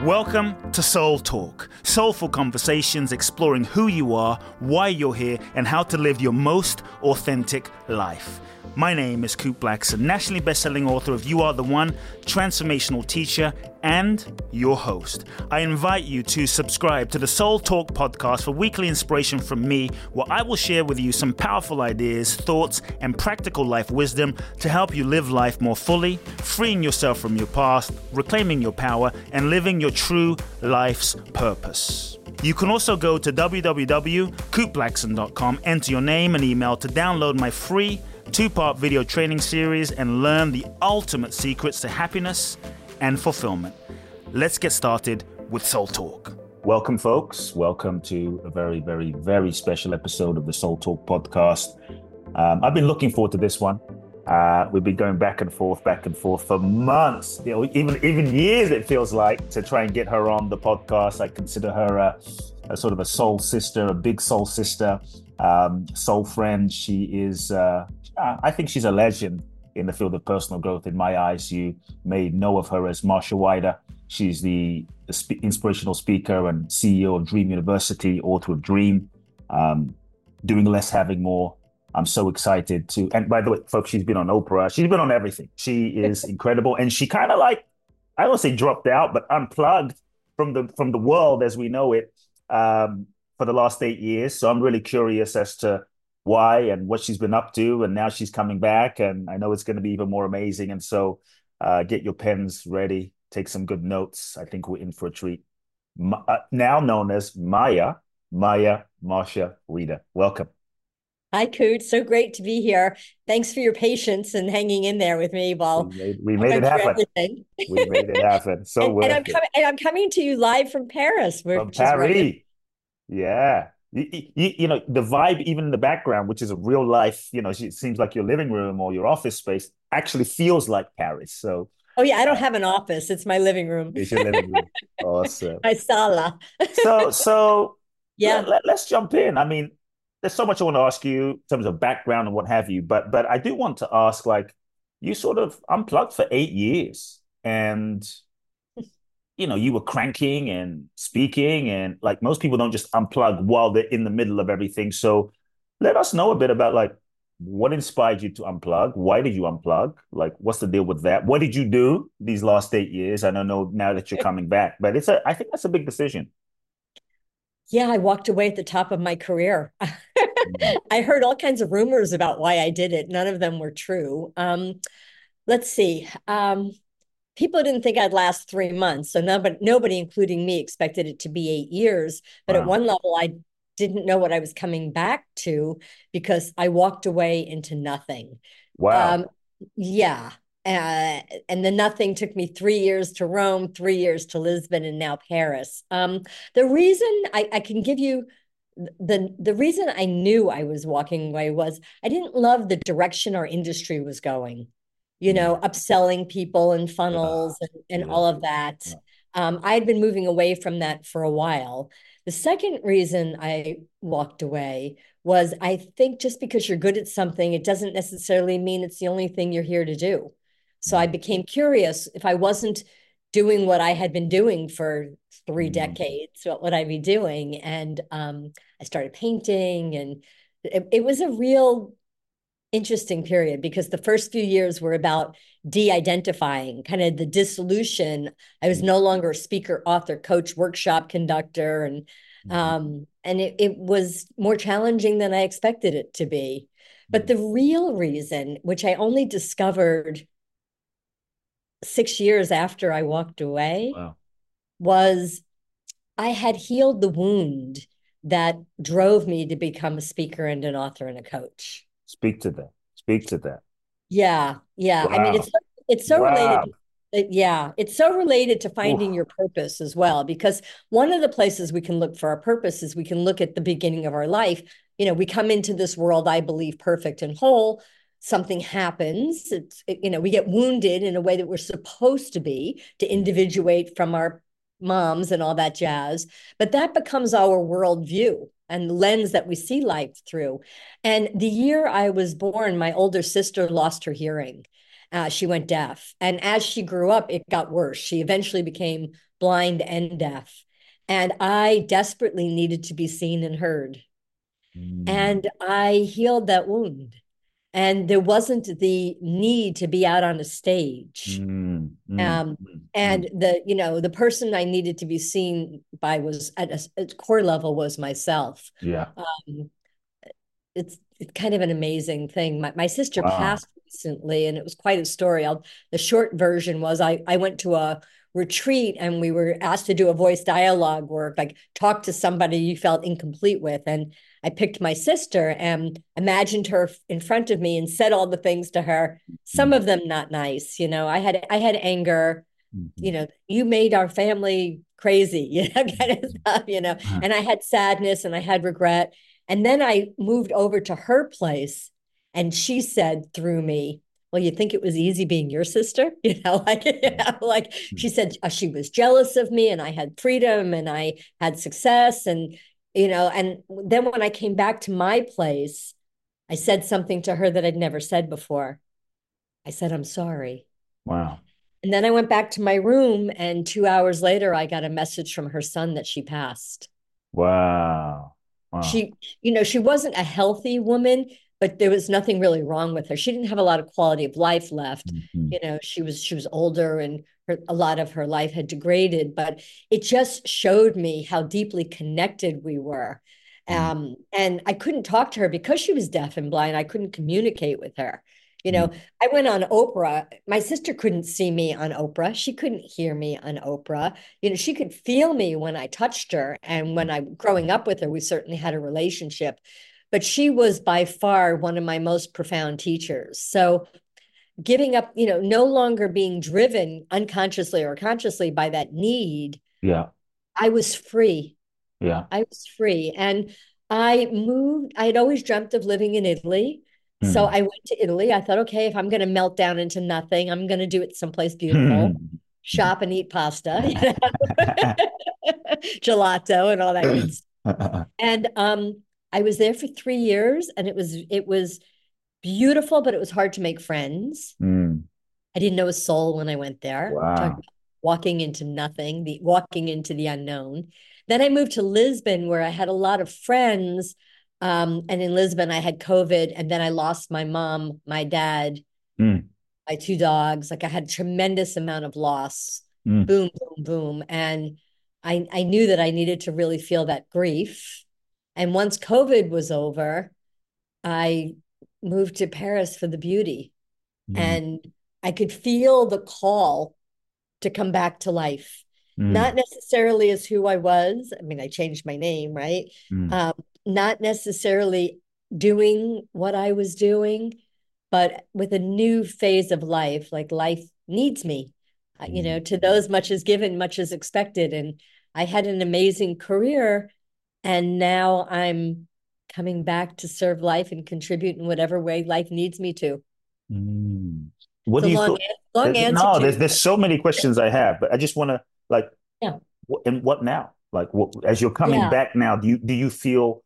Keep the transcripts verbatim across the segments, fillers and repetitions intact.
Welcome to Soul Talk, soulful conversations exploring who you are, why you're here, and how to live your most authentic life. My name is Coop Blackson, nationally best-selling author of You Are the One, transformational teacher, and your host. I invite you to subscribe to the Soul Talk podcast for weekly inspiration from me, where I will share with you some powerful ideas, thoughts, and practical life wisdom to help you live life more fully, freeing yourself from your past, reclaiming your power, and living your true life's purpose. You can also go to w w w dot coop blackson dot com, enter your name and email to download my free two-part video training series and learn the ultimate secrets to happiness and fulfillment. Let's get started with Soul Talk. Welcome, folks. Welcome to a very, very, very special episode of the Soul Talk podcast. Um, I've been looking forward to this one. Uh, we've been going back and forth, back and forth for months, you know, even even years, it feels like, to try and get her on the podcast. I consider her a, a sort of a soul sister, a big soul sister, um, soul friend. She is, uh, I think she's a legend in the field of personal growth in my eyes. You may know of her as Marsha Wider. She's the, the sp- inspirational speaker and C E O of Dream University, author of Dream, um, Doing Less, Having More. I'm so excited to, and by the way, folks, she's been on Oprah. She's been on everything. She is incredible. And she kind of like, I don't say dropped out, but unplugged from the from the world as we know it um, for the last eight years. So I'm really curious as to why and what she's been up to. And now she's coming back, and I know it's going to be even more amazing. And so uh, get your pens ready, take some good notes. I think we're in for a treat. Ma- uh, now known as Maya, Maya Marsha Wider. Welcome. Hi, Coot. So great to be here. Thanks for your patience and hanging in there with me while we made, we made it happen. We made it happen. So and, and I'm coming. And I'm coming to you live from Paris. From Paris, yeah. You, you, you know, the vibe, even in the background, which is a real life. You know, it seems like your living room or your office space actually feels like Paris. So. Oh yeah, I don't uh, have an office. It's my living room. It's your living room. Awesome. My sala. so so yeah. Let, let, let's jump in. I mean, there's so much I want to ask you in terms of background and what have you, but but I do want to ask, like, you sort of unplugged for eight years and, you know, you were cranking and speaking, and like most people don't just unplug while they're in the middle of everything. So let us know a bit about, like, what inspired you to unplug? Why did you unplug? Like, what's the deal with that? What did you do these last eight years? I don't know now that you're coming back, but it's a, I think that's a big decision. Yeah, I walked away at the top of my career. I heard all kinds of rumors about why I did it. None of them were true. Um, let's see. Um, people didn't think I'd last three months. So nobody, nobody, including me, expected it to be eight years. But wow. At one level, I didn't know what I was coming back to because I walked away into nothing. Wow. Um, yeah. Uh, and the nothing took me three years to Rome, three years to Lisbon, and now Paris. Um, the reason I, I can give you the the reason I knew I was walking away was I didn't love the direction our industry was going. You know, mm. upselling people and funnels yeah. and, and yeah. all of that. Yeah. Um, I had been moving away from that for a while. The second reason I walked away was I think just because you're good at something, it doesn't necessarily mean it's the only thing you're here to do. So I became curious, if I wasn't doing what I had been doing for three mm. decades, what would I be doing? And um, I started painting, and it, it was a real interesting period because the first few years were about de-identifying, kind of the dissolution. I was no longer a speaker, author, coach, workshop conductor, and mm. um, and it, it was more challenging than I expected it to be. But the real reason, which I only discovered six years after I walked away, wow. was I had healed the wound that drove me to become a speaker and an author and a coach. Speak to that. Speak to that. Yeah. Yeah. Wow. I mean, it's, it's so wow. related. To, yeah. It's so related to finding Oof. your purpose as well, because one of the places we can look for our purpose is we can look at the beginning of our life. You know, we come into this world, I believe, perfect and whole. Something happens, it's, it, you know, we get wounded in a way that we're supposed to be to individuate from our moms and all that jazz. But that becomes our worldview and the lens that we see life through. And the year I was born, my older sister lost her hearing. Uh, she went deaf. And as she grew up, it got worse. She eventually became blind and deaf. And I desperately needed to be seen and heard. Mm, And I healed that wound. And there wasn't the need to be out on a stage. mm, mm, Um, mm, mm. and the, you know, the person I needed to be seen by was at a, a core level was myself. Yeah. Um, it's it's kind of an amazing thing. My my sister Wow. passed recently, and it was quite a story. I'll, the short version was I I went to a retreat and we were asked to do a voice dialogue work, like talk to somebody you felt incomplete with. And I picked my sister and imagined her in front of me and said all the things to her. Some Mm, of them not nice, you know. I had I had anger, you mhm, know, you made our family crazy, you know, kind of stuff, you know. uh, And I had sadness and I had regret. And then I moved over to her place and she said through me, well, you think it was easy being your sister? You know, like, you know, like mm, she said uh, she was jealous of me and I had freedom and I had success. And, you know, and then when I came back to my place, I said something to her that I'd never said before. I said, I'm sorry. wow. And then I went back to my room, and two hours later, I got a message from her son that she passed. Wow. Wow. She, you know, she wasn't a healthy woman, but there was nothing really wrong with her. She didn't have a lot of quality of life left. Mhm, You know, she was she was older, and her, a lot of her life had degraded. But it just showed me how deeply connected we were. mm, Um, and I couldn't talk to her because she was deaf and blind. I couldn't communicate with her. You mm, know, I went on Oprah. My sister couldn't see me on Oprah. She couldn't hear me on Oprah. You know, she could feel me when I touched her. And when I growing up with her, we certainly had a relationship. But she was by far one of my most profound teachers. So giving up, you know, no longer being driven unconsciously or consciously by that need, yeah. I was free. Yeah. I was free. And I moved, I had always dreamt of living in Italy. So Mm. I went to Italy. I thought, okay, if I'm going to melt down into nothing, I'm going to do it someplace beautiful, shop and eat pasta, you know, gelato and all that good stuff. And um, I was there for three years and it was it was beautiful, but it was hard to make friends. Mm. I didn't know a soul when I went there. Talk Wow. about walking into nothing, the walking into the unknown. Then I moved to Lisbon where I had a lot of friends. Um, and in Lisbon, I had COVID, and then I lost my mom, my dad, Mm. my two dogs. Like I had a tremendous amount of loss. Mm. Boom, boom, boom. And I, I knew that I needed to really feel that grief. And once COVID was over, I moved to Paris for the beauty. Mm. And I could feel the call to come back to life. Not Mm. necessarily as who I was. I mean, I changed my name, right? Mm. Um, not necessarily doing what I was doing, but with a new phase of life, like life needs me. Uh, you Mm. know, to those much is given, much is expected. And I had an amazing career, and now I'm coming back to serve life and contribute in whatever way life needs me to. Mm. What It's a do you long, feel? long uh, answer No, to, there's there's so many questions I have, but I just want to like, yeah, wh- and what now? Like, what, as you're coming yeah. back now, do you do you feel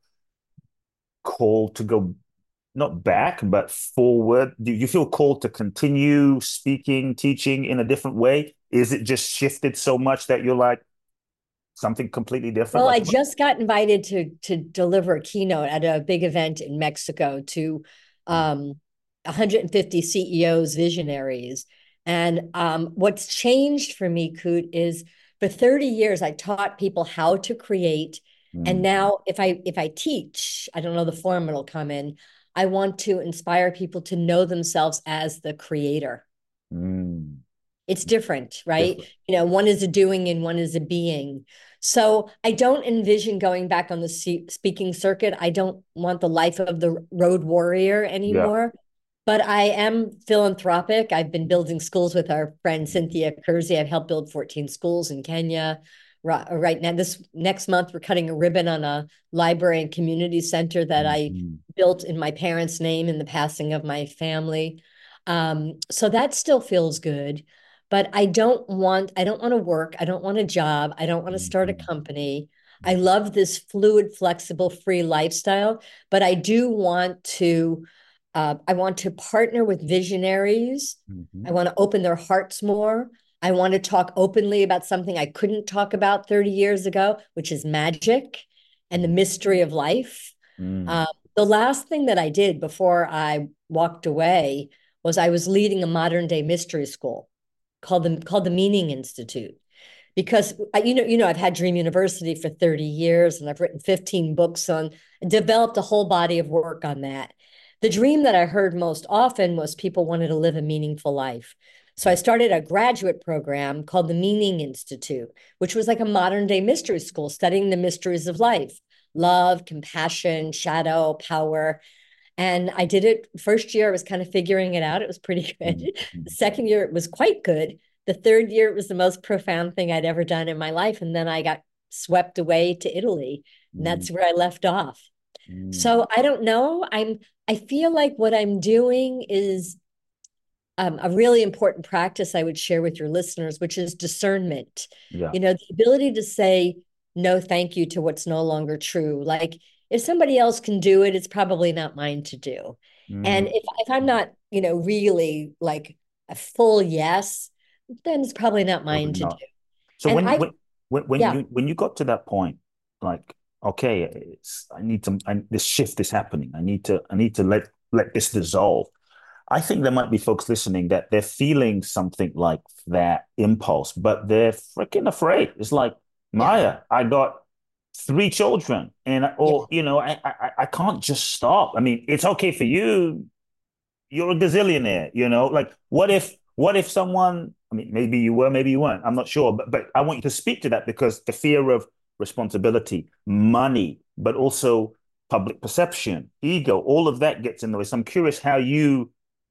called to go not back, but forward? Do you feel called to continue speaking, teaching in a different way? Is it just shifted so much that you're like something completely different? Well, Like, I what? just got invited to to deliver a keynote at a big event in Mexico to um, one hundred fifty C E Os, visionaries. And um, what's changed for me, Coot, is for thirty years I taught people how to create. And Mm. now if I if I teach, I don't know the form it'll come in. I want to inspire people to know themselves as the creator. Mm. It's different, right? Different. You know, one is a doing and one is a being. So I don't envision going back on the speaking circuit. I don't want the life of the road warrior Yeah. anymore. But I am philanthropic. I've been building schools with our friend Cynthia Kersey. I've helped build fourteen schools in Kenya. Right now, this next month, we're cutting a ribbon on a library and community center that I Mm. built in my parents' name in the passing of my family. Um, so that still feels good. But I don't want, I don't want to work. I don't want a job. I don't want to start a Mm. company. I love this fluid, flexible, free lifestyle, but I do want to Uh, I want to partner with visionaries. Mm-hmm. I want to open their hearts more. I want to talk openly about something I couldn't talk about thirty years ago, which is magic and the mystery of life. Mm. Um, the last thing that I did before I walked away was I was leading a modern day mystery school called the called the Meaning Institute. Because you know, you know, I've had Dream University for thirty years, and I've written fifteen books on, developed a whole body of work on that. The dream that I heard most often was people wanted to live a meaningful life. So I started a graduate program called the Meaning Institute, which was like a modern day mystery school studying the mysteries of life, love, compassion, shadow, power. And I did it first year, I was kind of figuring it out. It was pretty good. Mm-hmm. The second year, it was quite good. The third year, it was the most profound thing I'd ever done in my life. And then I got swept away to Italy, and that's where I left off. Mm-hmm. So I don't know. I'm, I feel like what I'm doing is um, a really important practice I would share with your listeners, which is discernment. Yeah. You know, the ability to say no, thank you to what's no longer true. Like if somebody else can do it, it's probably not mine to do. And Mm. if if I'm not, you know, really like a full yes, then it's probably not Probably mine to do. not. So And when I, when when when yeah, you when you got to that point, like, okay, it's I need to I, this shift is happening. I need to I need to let let this dissolve. I think there might be folks listening that they're feeling something like that impulse, but they're freaking afraid. It's like, yeah, Maya, I got three children, and yeah, or you know, I I I can't just stop. I mean, it's okay for you. You're a gazillionaire, you know. Like, what if what if someone? I mean, maybe you were, maybe you weren't. I'm not sure, but but I want you to speak to that because the fear of responsibility, money, but also public perception, ego, all of that gets in the way. So I'm curious how you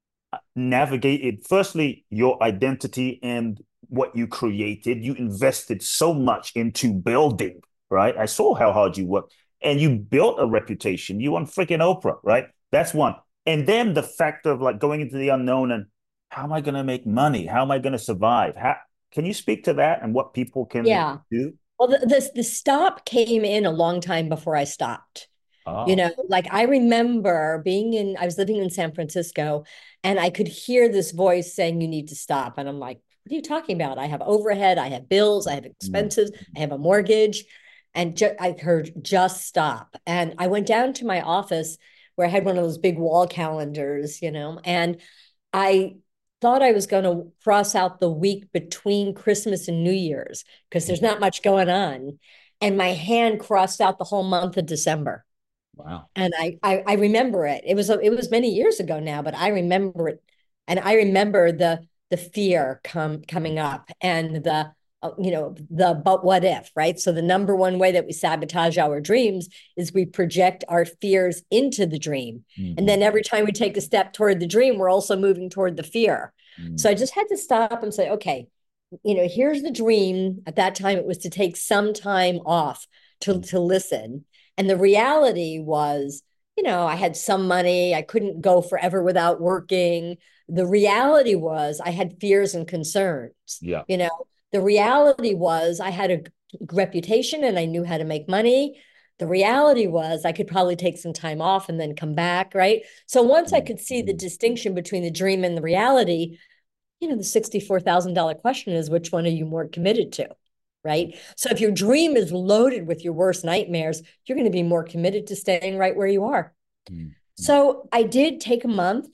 navigated, firstly, your identity and what you created. You invested so much into building, right? I saw how hard you worked, and you built a reputation. You on freaking Oprah, right? That's one. And then the fact of like going into the unknown and how am I going to make money? How am I going to survive? How can you speak to that and what people can yeah. do? Well, the, the the stop came in a long time before I stopped. You Oh, know, like I remember being in, I was living in San Francisco, and I could hear this voice saying, you need to stop. And I'm like, what are you talking about? I have overhead, I have bills, I have mm, expenses, I have a mortgage. And ju- I heard, just stop. And I went down to my office where I had one of those big wall calendars, you know, and I thought I was going to cross out the week between Christmas and New Year's because there's not much going on. And my hand crossed out the whole month of December. wow. And I, I I remember it. It was it was many years ago now, but I remember it, and I remember the the fear come coming up and the uh, you know the but what if, right? So the number one way that we sabotage our dreams is we project our fears into the dream, and Mm-hmm. then every time we take a step toward the dream, we're also moving toward the fear. Mm-hmm. So I just had to stop and say, okay, you know, here's the dream. At that time, it was to take some time off to to listen, and the reality was, you know, I had some money. I couldn't go forever without working. The reality was I had fears and concerns. Yeah. You know, the reality was I had a reputation and I knew how to make money. The reality was I could probably take some time off and then come back, right? So once I could see the Mm-hmm. distinction between the dream and the reality, you know, the sixty-four thousand dollars question is, which one are you more committed to? Right. So if your dream is loaded with your worst nightmares, you're going to be more committed to staying right where you are. Mm-hmm. So I did take a month.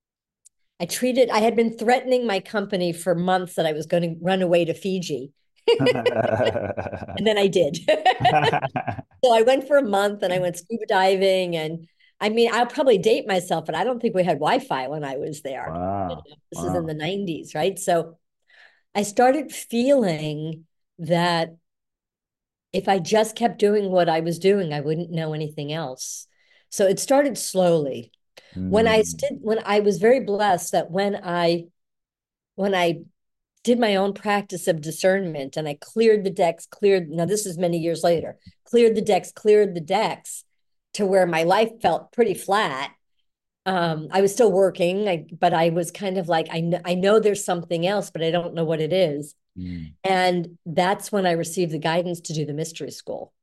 I treated, I had been threatening my company for months that I was going to run away to Fiji. And then I did. So I went for a month and I went scuba diving. And I mean, I'll probably date myself, but I don't think we had Wi Fi when I was there. You Wow. know, this is in the Wow. nineties, right? So I started feeling that if I just kept doing what I was doing, I wouldn't know anything else. So it started slowly. When I Mm. did, when I was very blessed that when I when I did my own practice of discernment and I cleared the decks, cleared, now this is many years later, cleared the decks, cleared the decks to where my life felt pretty flat. Um, I was still working, I, but I was kind of like, I know, I know there's something else, but I don't know what it is. Mm. And that's when I received the guidance to do the mystery school.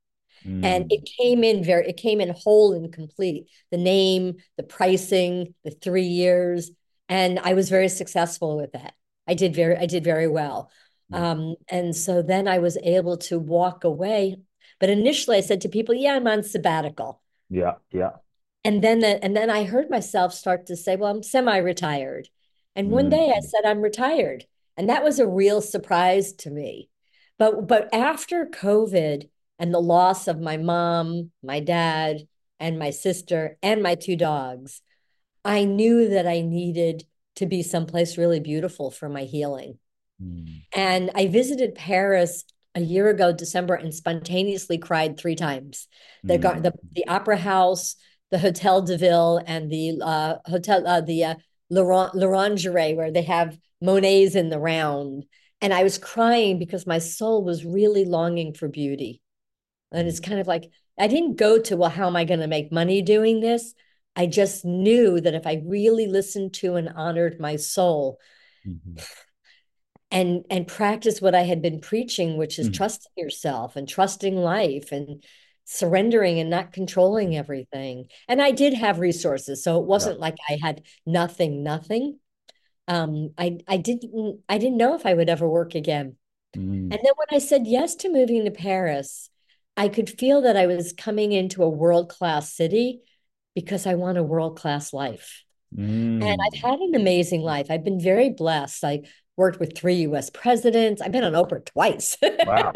And Mm. it came in very, it came in whole and complete. The name, the pricing, the three years. And I was very successful with that. I did very, I did very well. Mm. Um, and so then I was able to walk away. But initially I said to people, yeah, I'm on sabbatical. Yeah, yeah. And then the, and then I heard myself start to say, well, I'm semi-retired. And one day I Mm. said, I'm retired. And that was a real surprise to me. But but after COVID and the loss of my mom, my dad, and my sister, and my two dogs, I knew that I needed to be someplace really beautiful for my healing. Mm. And I visited Paris a year ago, December, and spontaneously cried three times. The Mm. the, the Opera House, the Hotel de Ville, and the uh, hotel uh, the uh, L'Orangerie, where they have Monets in the round. And I was crying because my soul was really longing for beauty. And Mm. it's kind of like I didn't go to, well, how am I going to make money doing this? I just knew that if I really listened to and honored my soul, Mhm. and and practice what I had been preaching, which is Mm. trusting yourself and trusting life and surrendering and not controlling everything. And I did have resources, so it Yeah. wasn't like I had nothing, nothing. Um, I I didn't I didn't know if I would ever work again. Mm. And then when I said yes to moving to Paris, I could feel that I was coming into a world-class city because I want a world-class life. And I've Mm. had an amazing life. I've been very blessed. I worked with three U S presidents. I've been on Oprah twice. Wow.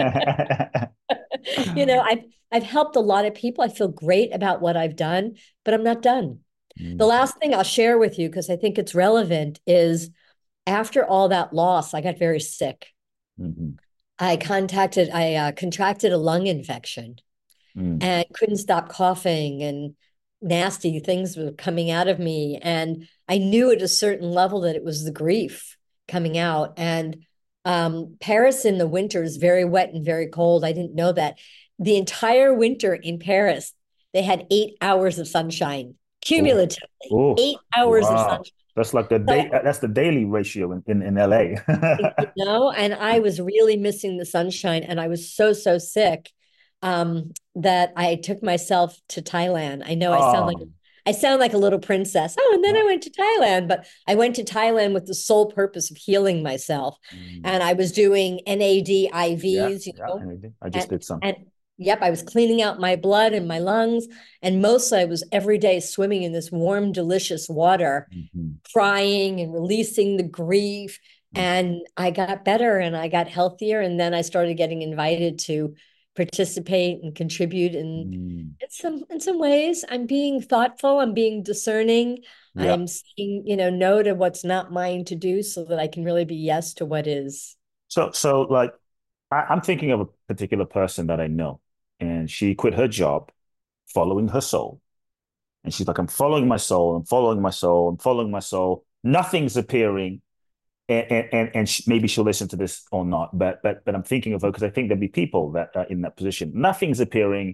You know, I've I've helped a lot of people. I feel great about what I've done, but I'm not done. The Mm. last thing I'll share with you, because I think it's relevant, is after all that loss, I got very sick. Mhm. I contacted, I uh, contracted a lung infection Mm. and couldn't stop coughing, and nasty things were coming out of me. And I knew at a certain level that it was the grief coming out. And um, Paris in the winter is very wet and very cold. I didn't know that. The entire winter in Paris, they had eight hours of sunshine, Oh, cumulatively, oh, eight hours of wow. sunshine. That's like the So day, that's the daily ratio in, in, in L A. you know, and I was really missing the sunshine, and I was so, so sick um, that I took myself to Thailand. I know I sound like Oh, I sound like a little princess. Oh, and then I no. went to Thailand, but I went to Thailand with the sole purpose of healing myself. Mm. And I was doing NAD Yeah, I Vs, you yeah. know, And I just and did some. and yep, I was cleaning out my blood and my lungs, and mostly I was every day swimming in this warm, delicious water, Mhm. crying and releasing the grief. Mm. And I got better and I got healthier. And then I started getting invited to participate and contribute in, Mm. in some in some ways. I'm being thoughtful, I'm being discerning, Yeah. I'm saying, you know, no to what's not mine to do so that I can really be yes to what is. So, so like, I, I'm thinking of a particular person that I know, and she quit her job following her soul. And she's like, I'm following my soul, I'm following my soul, I'm following my soul. Nothing's appearing. And and and she, maybe she'll listen to this or not, but but but I'm thinking of her because I think there'll be people that are in that position. Nothing's appearing,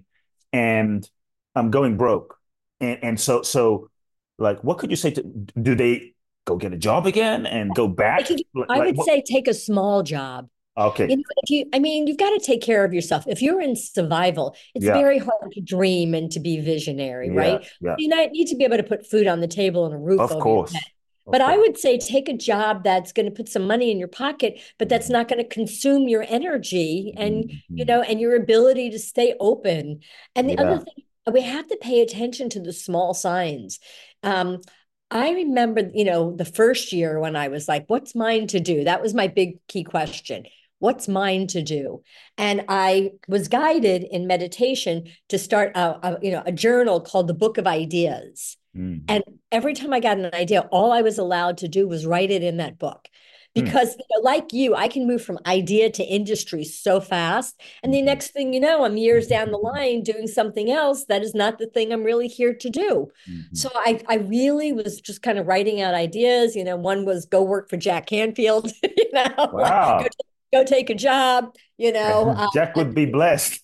and I'm going broke. And and so so like, what could you say to? Do they go get a job again and go If back? you, Like, I like would what? say take a small job. You Okay, know, if you, I mean, you've got to take care of yourself. If you're in survival, it's yeah, very hard to dream and to be visionary, yeah, right? yeah. You know, you need to be able to put food on the table and a roof Of over your head. course, of But I course. would say take a job that's going to put some money in your pocket, but that's Mhm. not going to consume your energy and, you Mhm. know, and your ability to stay open. And the other Yeah. thing, we have to pay attention to the small signs. Um, I remember, you know, the first year when I was like, what's mine to do? That was my big key question. What's mine to do? And I was guided in meditation to start a, a you know a journal called the Book of Ideas. Mm. And every time I got an idea, all I was allowed to do was write it in that book. Mm. Because, you know, like you, I can move from idea to industry so fast. And the Mhm. next thing you know, I'm years down the line doing something else that is not the thing I'm really here to do. Mhm. So I, I really was just kind of writing out ideas. You know, one was go work for Jack Canfield, you know, like go, Wow. go take a job, you know. Jack Uh, would be blessed.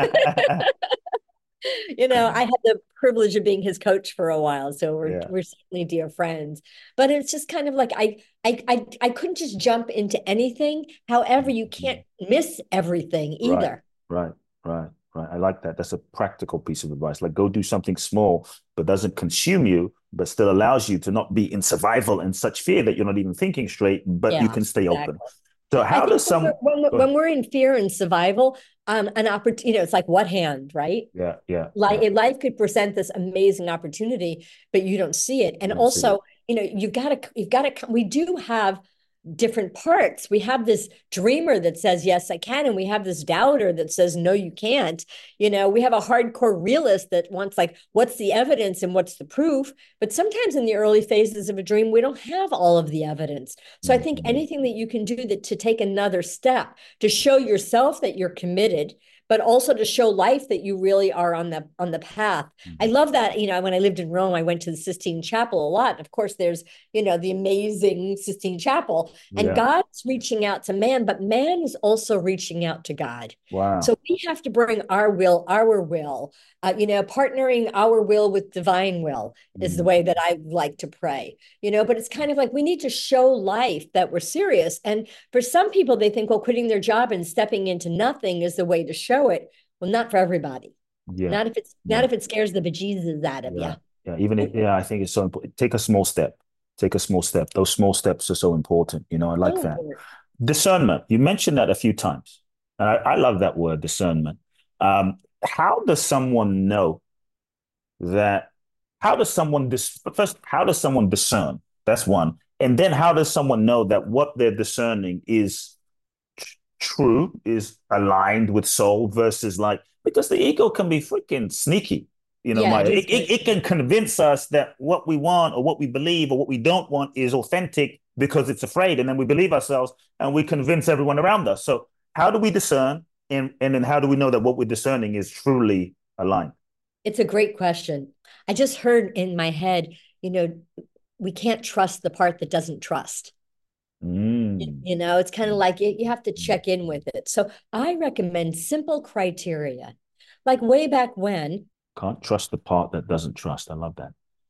you know, I had the privilege of being his coach for a while, so we're Yeah. we're certainly dear friends. But it's just kind of like I I I I couldn't just jump into anything. However, you can't Mhm. miss everything Right, either. right, right, right? I like that. That's a practical piece of advice. Like go do something small, but doesn't consume you, but still allows you to not be in survival and such fear that you're not even thinking straight, but you Yeah, can stay open. exactly. So I how think does when we're, some, when we're, go ahead. when we're in fear and survival, um, an opportunity, you know, it's like what hand, right? Yeah, yeah, Like yeah. life could present this amazing opportunity, but you don't see it. And You don't see it. also, you know, you've got to, you've got to, we do have different parts. We have this dreamer that says, yes, I can. And we have this doubter that says, no, you can't. You know, we have a hardcore realist that wants like, what's the evidence and what's the proof? But sometimes in the early phases of a dream, we don't have all of the evidence. So I think Mm-hmm. anything that you can do that to take another step to show yourself that you're committed, but also to show life that you really are on the on the path. I love that. You know, when I lived in Rome, I went to the Sistine Chapel a lot. Of course, there's, you know, the amazing Sistine Chapel, and Yeah. God's reaching out to man, but man is also reaching out to God. Wow. So we have to bring our will, our will, uh, you know, partnering our will with divine will is the Mm. way that I like to pray, you know, but it's kind of like we need to show life that we're serious. And for some people, they think, well, quitting their job and stepping into nothing is the way to show it. Well, not for everybody. Yeah. Not if it's not Yeah. if it scares the bejesus out of you. Yeah. Yeah. Even if, yeah, I think it's so important. Take a small step. Take a small step. Those small steps are so important. You know, I like So that. important. Discernment. You mentioned that a few times. And I, I love that word, discernment. Um, how does someone know that? How does someone dis first, how does someone discern? That's one. And then how does someone know that what they're discerning is tr- true, is aligned with soul versus like, because the ego can be freaking sneaky. You know, Yeah, Maya, it it, is it, very it can convince us that what we want or what we believe or what we don't want is authentic because it's afraid. And then we believe ourselves and we convince everyone around us. So how do we discern? And, and then how do we know that what we're discerning is truly aligned? It's a great question. I just heard in my head, you know, we can't trust the part that doesn't trust. Mm. You know, it's kind of like you, you have to Mm. check in with it. So I recommend simple criteria. Like way back when, Can't trust the part that doesn't trust. I love that.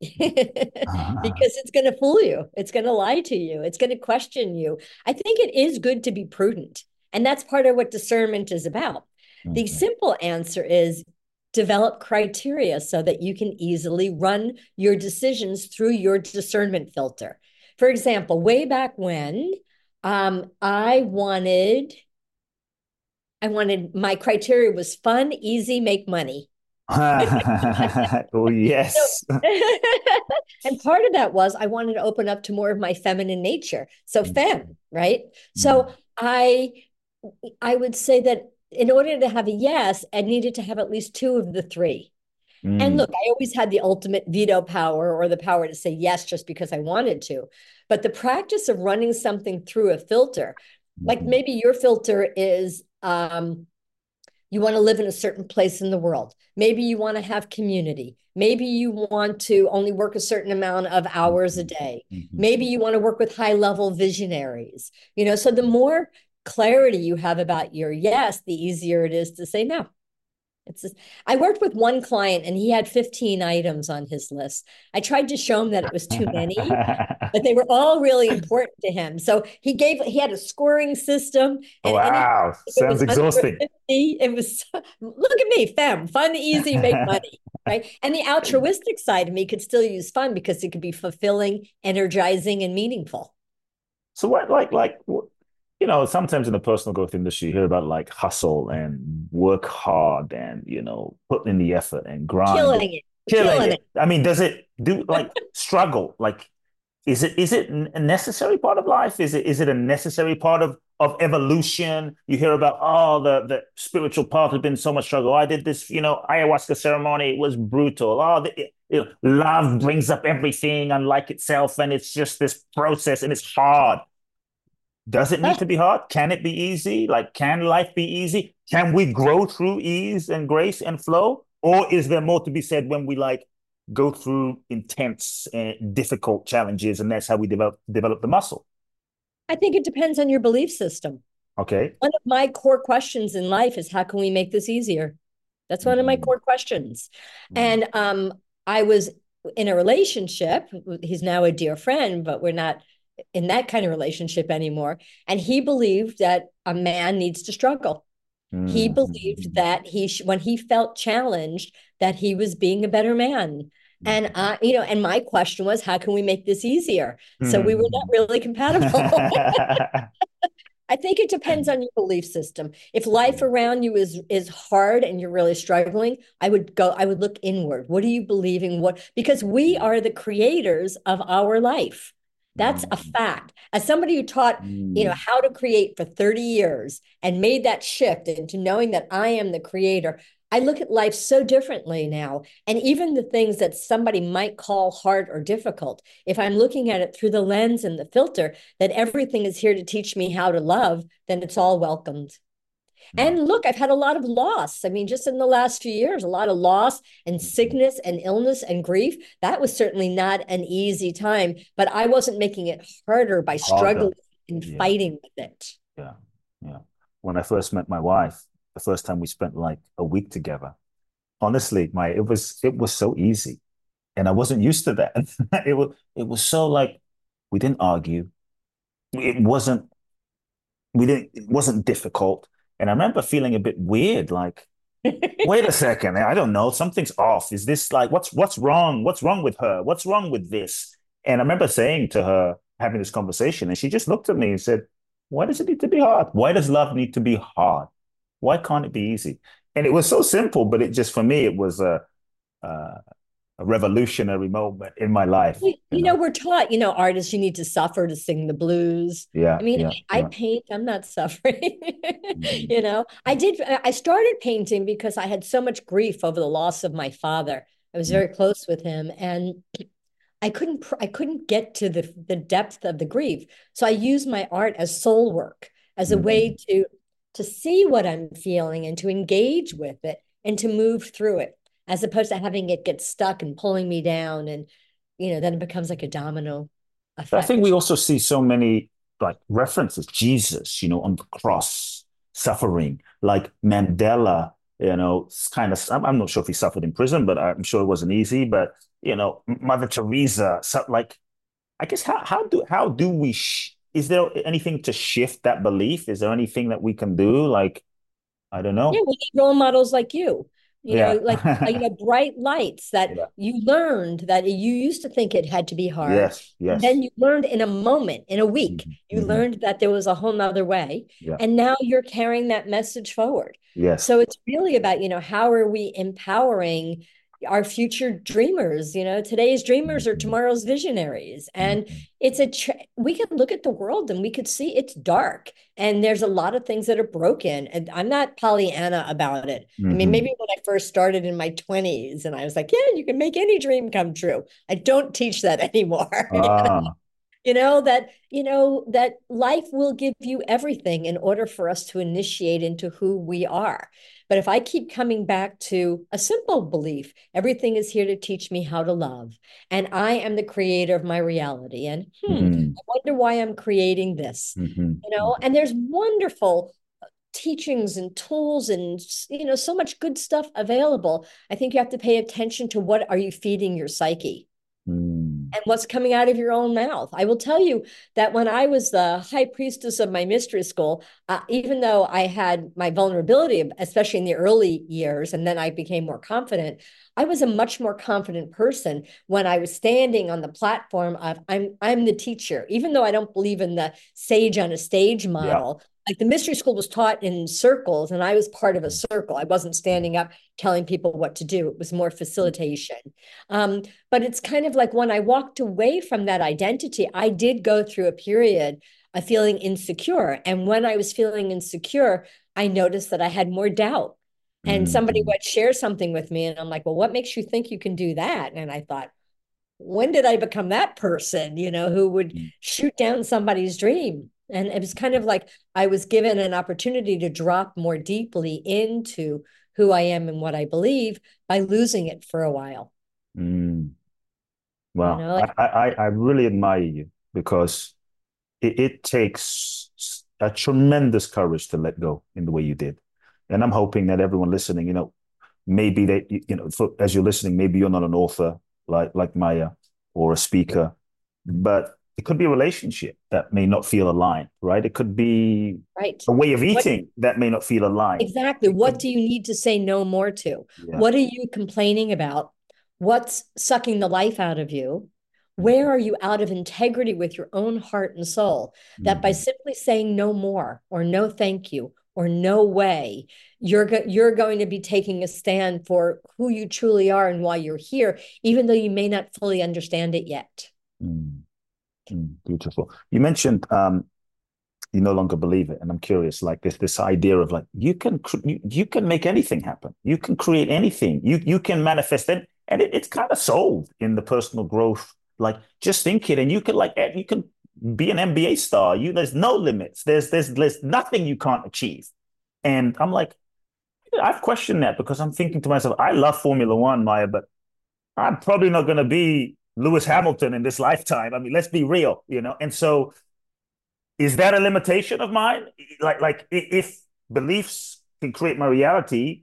because it's going to fool you. It's going to lie to you. It's going to question you. I think it is good to be prudent. And that's part of what discernment is about. The Mhm. simple answer is develop criteria so that you can easily run your decisions through your discernment filter. For example, way back when, um, I wanted, I wanted my criteria was fun, easy, make money. Oh, So, yes. and part of that was I wanted to open up to more of my feminine nature. So femme, right? Mm. So I I would say that in order to have a yes, I needed to have at least two of the three. And Mm. look, I always had the ultimate veto power or the power to say yes just because I wanted to. But the practice of running something through a filter, like Mhm. maybe your filter is um, you want to live in a certain place in the world. Maybe you want to have community. Maybe you want to only work a certain amount of hours a Mhm. day. Mhm. Maybe you want to work with high level visionaries. You know, so the more clarity you have about your yes, the easier it is to say no. It's just, I worked with one client and he had fifteen items on his list. I tried to show him that it was too many, but they were all really important to him. So he gave he had a scoring system, and any Wow. if it was Sounds under exhausting. fifty, it was look at me, femme, fun, easy, make money. Right. And the altruistic side of me could still use fun because it could be fulfilling, energizing, and meaningful. So what, like, like, you know, sometimes in the personal growth industry, you hear about like hustle and work hard and, you know, putting in the effort and grind and Killing it. killing Killing it. I mean, does it do like struggle? Like, is it is it a necessary part of life? Is it is it a necessary part of of evolution? You hear about oh the the spiritual path has been so much struggle. I did this, you know, ayahuasca ceremony. It was brutal. Oh, the, you know, love brings up everything unlike itself, and it's just this process, and it's hard. Does it need it. to be hard? Can it be easy? Like, can life be easy? Can we grow through ease and grace and flow? Or is there more to be said when we like go through intense and difficult challenges, and that's how we develop develop the muscle? I think it depends on your belief system. Okay. One of my core questions in life is how can we make this easier? That's one of my Mm-hmm. core questions. Mm-hmm. And um, I was in a relationship. He's now a dear friend, but we're not in that kind of relationship anymore. And he believed that a man needs to struggle. He Mm, believed mm, that he, sh- when he felt challenged, that he was being a better man. And mm, I, you know, and my question was, how can we make this easier? So we were not mm. really compatible. I think it depends on your belief system. If life around you is is hard and you're really struggling, I would go, I would look inward. What are you believing? What, because we are the creators of our life. That's a Mm, fact. As somebody who taught, you know, mm. how to create for thirty years and made that shift into knowing that I am the creator, I look at life so differently now. And even the things that somebody might call hard or difficult, if I'm looking at it through the lens and the filter, that everything is here to teach me how to love, then it's all welcomed. Wow. And look, I've had a lot of loss. I mean, just in the last few years, a lot of loss and sickness and illness and grief. That was certainly not an easy time, but I wasn't making it harder by Harder. struggling and Yeah, fighting with it. yeah, yeah. When I first met my wife, the first time we spent like a week together, honestly, my it was it was so easy. And I wasn't used to that. It was it was so like we didn't argue. It wasn't we didn't it wasn't difficult. And I remember feeling a bit weird, like, wait a second, I don't know, something's off. Is this like what's what's wrong? What's wrong with her? What's wrong with this? And I remember saying to her, having this conversation, and she just looked at me and said, why does it need to be hard? Why does love need to be hard? Why can't it be easy? And it was so simple, but it just for me, it was a, a, a revolutionary moment in my life, You you know, know? we're taught, you know, artists, you need to suffer to sing the blues. Yeah, I mean, yeah, I, I yeah. paint, I'm not suffering. Mhm. You know, I did, I started painting because I had so much grief over the loss of my father. I was very close with him, and I couldn't, I couldn't get to the, the depth of the grief. So I used my art as soul work, as a way Mhm. to, to see what I'm feeling and to engage with it and to move through it, as opposed to having it get stuck and pulling me down. And you know, then it becomes like a domino I think we effect. also see so many like references, Jesus, you know, on the cross, suffering, like Mandela, you know, kind of, I'm, I'm not sure if he suffered in prison, but I'm sure it wasn't easy. But, you know, Mother Teresa, so, like, I guess how, how do, how do we, sh is there anything to shift that belief? Is there anything that we can do? Like, I don't Yeah, know. we need role models like you. You know, Yeah. like uh, you know, bright lights that Yeah. you learned that you used to think it had to be hard. Yes. And then Yes. you learned in a moment, in a week, Mhm. you Mhm. learned that there was a whole nother way. Yeah. And now you're carrying that message forward. Yes. So it's really about, you know, how are we empowering our future dreamers? You know, today's dreamers are Mhm. tomorrow's visionaries. And Mhm. it's a, we can look at the world and we could see it's dark and there's a lot of things that are broken. And I'm not Pollyanna about it. I mean, Mhm. maybe when I first started in my twenties and I was like, yeah, you can make any dream come true. I don't teach that anymore. Ah. You know, that, you know, that life will give you everything in order for us to initiate into who we are. But if I keep coming back to a simple belief, everything is here to teach me how to love, and I am the creator of my reality. And hmm, Mhm. I wonder why I'm creating this. Mhm. You know, and there's wonderful teachings and tools and you know so much good stuff available. I think you have to pay attention to what are you feeding your psyche Mhm. and what's coming out of your own mouth. I will tell you that when I was the high priestess of my mystery school, uh, even though I had my vulnerability, especially in the early years, and then I became more confident, I was a much more confident person when I was standing on the platform of I'm I'm the teacher, even though I don't believe in the sage on a stage Yeah. model. Like the mystery school was taught in circles, and I was part of a circle. I wasn't standing up telling people what to do. It was more facilitation. Um, but it's kind of like when I walked away from that identity, I did go through a period of feeling insecure. And when I was feeling insecure, I noticed that I had more doubt. And somebody Mhm. would share something with me, and I'm like, well, what makes you think you can do that? And I thought, when did I become that person, you know, who would shoot down somebody's dream? And it was kind of like I was given an opportunity to drop more deeply into who I am and what I believe by losing it for a while. Mm. You Well, know, I, like I, I really admire you because it, it takes a tremendous courage to let go in the way you did. And I'm hoping that everyone listening, you know, maybe they, you know, for, as you're listening, maybe you're not an author like like Maya or a speaker, but It could be a relationship that may not feel aligned, right? It could be Right. a way of What eating that may not feel aligned. exactly? It What could, do you need to say no more to? yeah. What are you complaining about? What's sucking the life out of you? Where Mhm. are you out of integrity with your own heart and soul? That by Mhm. simply saying no more or no thank you or no way, you're go- you're going to be taking a stand for who you truly are and why you're here, even though you may not fully understand it yet. Mm. Mm. Beautiful. You mentioned um, you no longer believe it, and I'm curious, like this this idea of like you can you, you can make anything happen. You can create anything. You you can manifest it, and it, it's kind of sold in the personal growth. Like just think it, and you can like eh, you can be an N B A star. You there's no limits. There's there's there's nothing you can't achieve. And I'm like, I've questioned that because I'm thinking to myself, I love Formula One, Maya, but I'm probably not going to be Lewis Hamilton in this lifetime. I mean, let's be real, you know. And so, is that a limitation of mine? Like, like if beliefs can create my reality,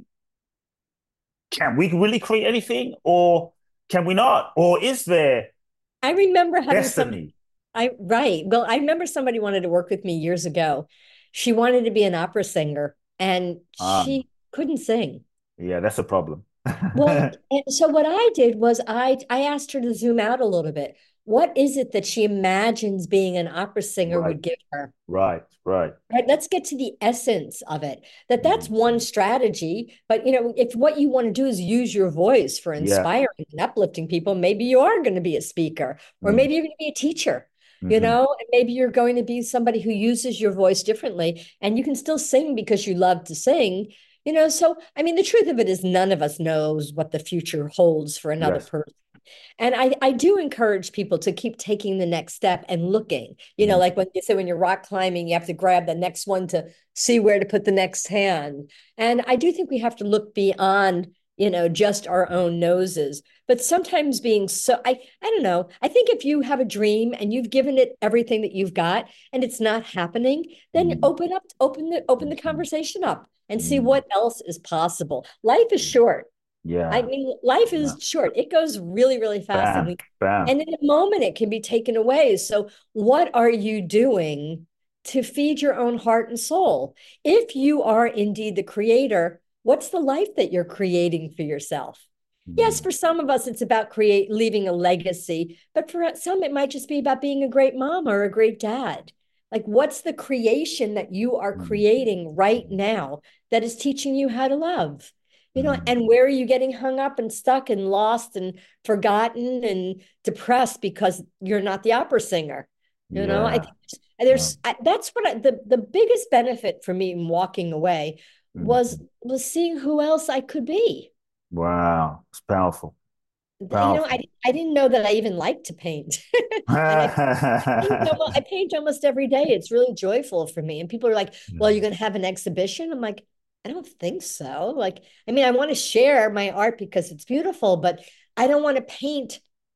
can we really create anything, or can we not? Or is there I remember having some destiny? I right. Well, I remember somebody wanted to work with me years ago. She wanted to be an opera singer and Um, she couldn't sing. yeah, that's a problem. Well, and so what I did was I I asked her to zoom out a little bit. What is it that she imagines being an opera singer Right, would give her? right, right. Right, let's get to the essence of it. That that's Mm. one strategy, but you know, if what you want to do is use your voice for Yeah. inspiring and uplifting people, maybe you are going to be a speaker, or Mm. maybe you're going to be a teacher, you Hmm. know, and maybe you're going to be somebody who uses your voice differently, and you can still sing because you love to sing, you know. So, I mean, the truth of it is, none of us knows what the future holds for another Yes. person. And I, I do encourage people to keep taking the next step and looking. You know, Mm. like when you say when you're rock climbing, you have to grab the next one to see where to put the next hand. And I do think we have to look beyond, you know, just our own noses. But sometimes being so, I, I don't know. I think if you have a dream and you've given it everything that you've got and it's not happening, then Mm. open up, open the, open the Mhm. conversation up and see Mm. what else is possible. Life is short. I Yeah. mean, life Yeah. is short. It goes really, really fast. And Bam, we bam. and in a moment it can be taken away. So what are you doing to feed your own heart and soul? If you are indeed the creator, what's the life that you're creating for yourself? Yes, Mm. for some of us it's about create leaving a legacy, but for some it might just be about being a great mom or a great dad. Like what's the creation that you are Mm. creating right now that is teaching you how to love? You know, Mm. and where are you getting hung up and stuck and lost and forgotten and depressed because you're not the opera singer? You know, I Yeah. think Yeah. there's I, that's what I, the the biggest benefit for me in walking away was Mhm. was seeing who else I could be. Wow. It's powerful. You know, I Powerful. I didn't know that I even liked to paint, and I paint almost, I paint almost every day. It's really joyful for me. And people are like, "Well, you're going to have an exhibition?" I'm like, "I don't think so." Like, I mean, I want to share my art because it's beautiful, but I don't want to paint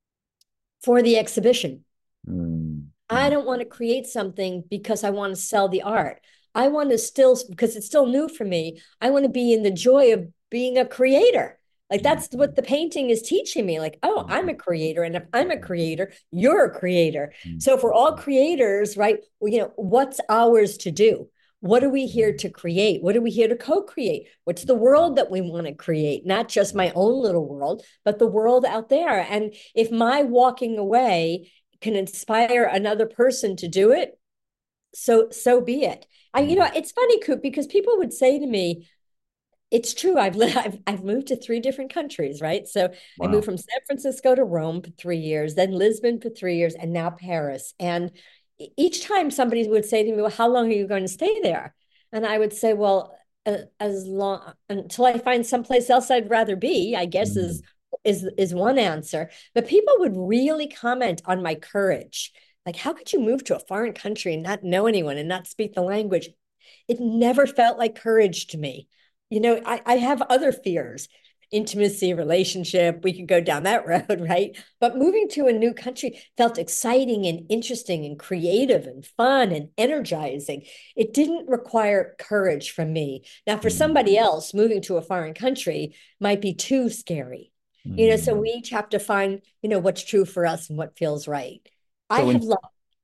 for the exhibition. Mm. I Mm. don't want to create something because I want to sell the art. I want to still, because it's still new for me, I want to be in the joy of being a creator. Like that's what Mm. the painting is teaching me. Like, oh, I'm a Mhm. creator. And if I'm a Mhm. creator, you're a creator. Mhm. So if we're all creators, right? Well, you know, what's ours to do? What are we here to create? What are we here to co-create? What's the world that we want to create? Not just my own little world, but the world out there. And if my walking away can inspire another person to do it, so so be it. I, you know, Mhm. it's funny, Coop, because people would say to me, "It's true. I've lived, I've I've moved to three different countries, right? So I moved Wow. from San Francisco to Rome for three years, then Lisbon for three years, and now Paris. And e- each time somebody would say to me, "Well, how long are you going to stay there?" And I would say, "Well, uh, as long until I find someplace else I'd rather be," I guess is Mm. is is one answer. But people would really comment on my courage. Like, how could you move to a foreign country and not know anyone and not speak the language? It never felt like courage to me. You know, I, I have other fears, intimacy, relationship. We could go down that road, right? But moving to a new country felt exciting and interesting and creative and fun and energizing. It didn't require courage from me. Now, for Mm. somebody else, moving to a foreign country might be too scary. You know, so Mm. we each have to find, you know, what's true for us and what feels right. I So have in loved.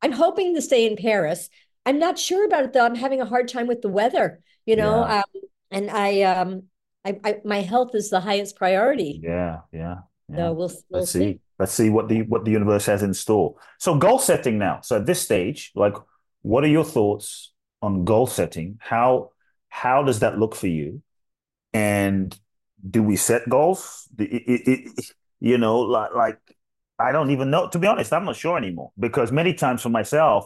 I'm hoping to stay in Paris. I'm not sure about it though. I'm having a hard time with the weather, you know, Yeah. um, and I, um, I, I, my health is the highest priority. Yeah, yeah, yeah. So we'll we'll Let's see. see. Let's see what the what the universe has in store. So goal setting now. So at this stage, like, what are your thoughts on goal setting? How how does that look for you? And do we set goals? It, it, it, you know, like like I don't even know. To be honest, I'm not sure anymore because many times for myself,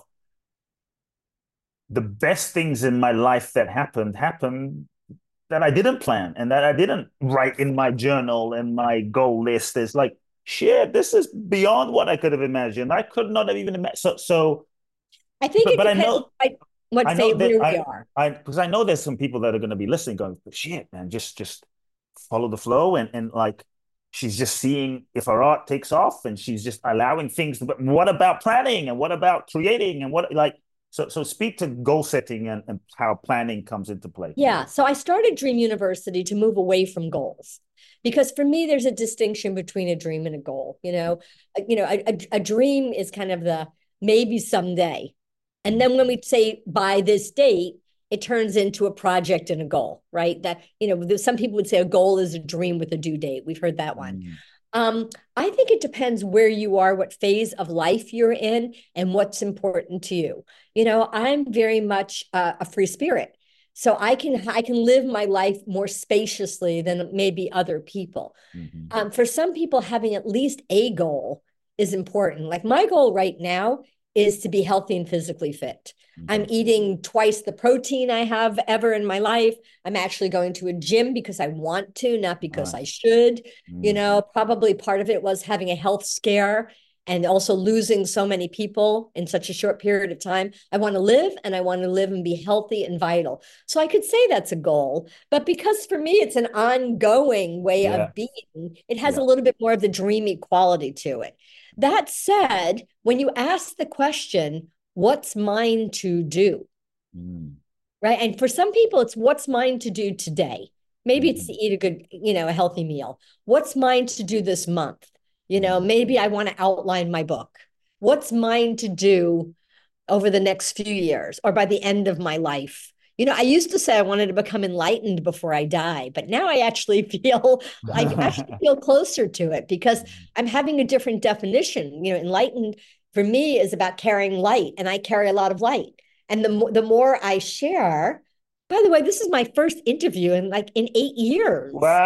the best things in my life that happened happened that I didn't plan and that I didn't write in my journal and my goal list is like, shit, this is beyond what I could have imagined. I could not have even imagined. So, so, I think but, it but I depends know, what what I know phase that where we I, are. I, because I know there's some people that are going to be listening going, shit, man, just, just follow the flow. And, and like, she's just seeing if her art takes off and she's just allowing things to, but what about planning and what about creating and what like, so, so speak to goal setting and, and how planning comes into play. Yeah. So I started Dream University to move away from goals because for me, there's a distinction between a dream and a goal. You know, you know, a, a, a dream is kind of the maybe someday. And then when we say by this date, it turns into a project and a goal, right? That, you know, some people would say a goal is a dream with a due date. We've heard that one. Mm. Um, I think it depends where you are, what phase of life you're in, and what's important to you. You know, I'm very much uh, a free spirit. So I can I can live my life more spaciously than maybe other people. Mm-hmm. Um, for some people, having at least a goal is important. Like my goal right now is to be healthy and physically fit. Mm-hmm. I'm eating twice the protein I have ever in my life. I'm actually going to a gym because I want to, not because I Nice. should. You Mm. know, probably part of it was having a health scare and also losing so many people in such a short period of time. I want to live and I want to live and be healthy and vital. So I could say that's a goal, but because for me it's an ongoing way Yeah. of being, it has a Yeah. little bit more of the dreamy quality to it. That said, when you ask the question, what's mine to do? Mm. Right? And for some people, it's what's mine to do today. Maybe it's to Mm-hmm. eat a good, you know, a healthy meal. What's mine to do this month? You know, Mm. maybe I want to outline my book. What's mine to do over the next few years or by the end of my life? You know, I used to say I wanted to become enlightened before I die, but now I actually feel I actually feel closer to it because I'm having a different definition. You know, enlightened for me is about carrying light, and I carry a lot of light. And the more the more I share, by the way, this is my first interview in like in eight years.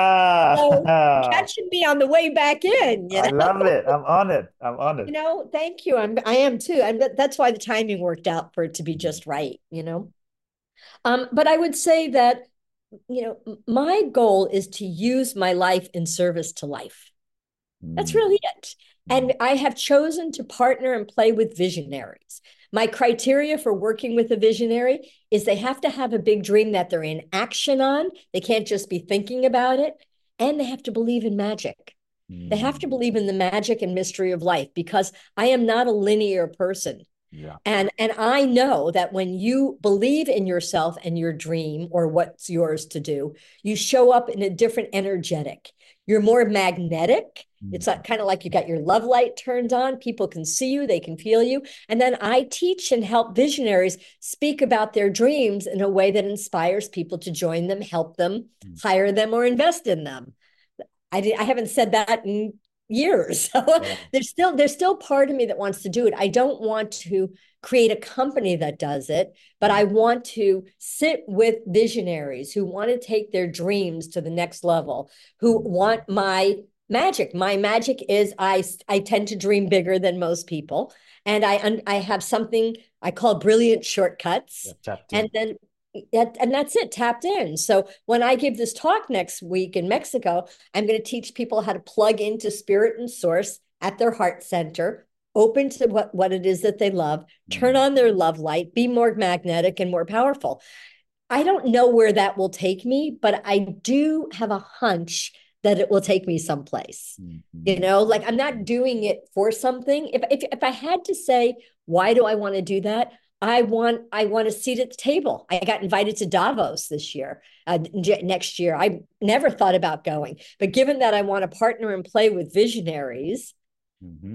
So Wow. catching me on the way back in, you I know. love it. I'm honored. I'm honored. You know, thank you. I'm I am too. And that's why the timing worked out for it to be Mm. just right, you know. Um, but I would say that, you know, my goal is to use my life in service to life. That's Mm. really it. Mm. And I have chosen to partner and play with visionaries. My criteria for working with a visionary is they have to have a big dream that they're in action on. They can't just be thinking about it. And they have to believe in magic. They have to Mm. believe in the magic and mystery of life because I am not a linear person. Yeah. And and I know that when you believe in yourself and your dream or what's yours to do, you show up in a different energetic. You're more magnetic. It's Mm. like, kind of like you got your love light turned on. People can see you, they can feel you. And then I teach and help visionaries speak about their dreams in a way that inspires people to join them, help them, Mm. hire them, or invest in them. I did, I haven't said that in years. So Yeah. there's still there's still part of me that wants to do it. I don't want to create a company that does it, but Mm. I want to sit with visionaries who want to take their dreams to the next level, who Mm. want my magic. My magic is I I tend to dream bigger than most people, and I I have something I call brilliant Yeah, shortcuts. tapped And in. then that, and that's it, tapped in. So when I give this talk next week in Mexico, I'm going to teach people how to plug into spirit and source at their heart center, open to what, what it is that they love, turn Mm. on their love light, be more magnetic and more powerful. I don't know where that will take me, but I do have a hunch that it will take me someplace. You Mm. know, like I'm not doing it for something. If if if I had to say, why do I want to do that? I want I want a seat at the table. I got invited to Davos this year, uh, next year. I never thought about going, but given that I want to partner and play with visionaries, Mhm.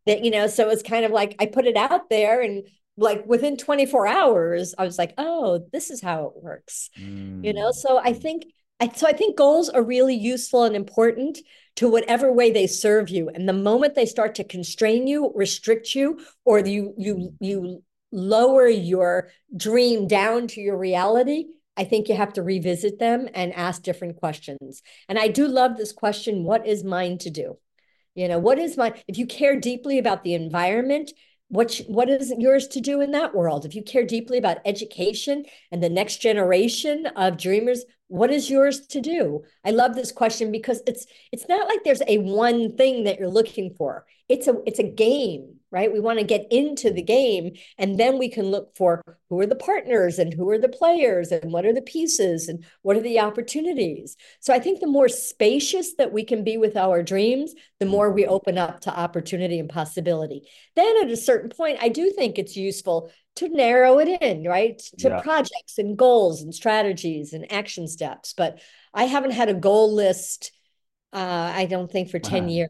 that, you know, so it's kind of like I put it out there and like within twenty-four hours, I was like, oh, this is how it works. You know, Mm. so I think I so I think goals are really useful and important to whatever way they serve you. And the moment they start to constrain you, restrict you, or you you you lower your dream down to your reality, I think you have to revisit them and ask different questions. And I do love this question, what is mine to do? You know, what is my, if you care deeply about the environment, what, what is yours to do in that world? If you care deeply about education and the next generation of dreamers, what is yours to do? I love this question because it's it's not like there's a one thing that you're looking for. It's a it's a game, right? We want to get into the game and then we can look for who are the partners and who are the players and what are the pieces and what are the opportunities. So I think the more spacious that we can be with our dreams, the more we open up to opportunity and possibility. Then at a certain point, I do think it's useful to narrow it in, right? To Yeah. projects and goals and strategies and action steps. But I haven't had a goal list, uh, I don't think, for ten years.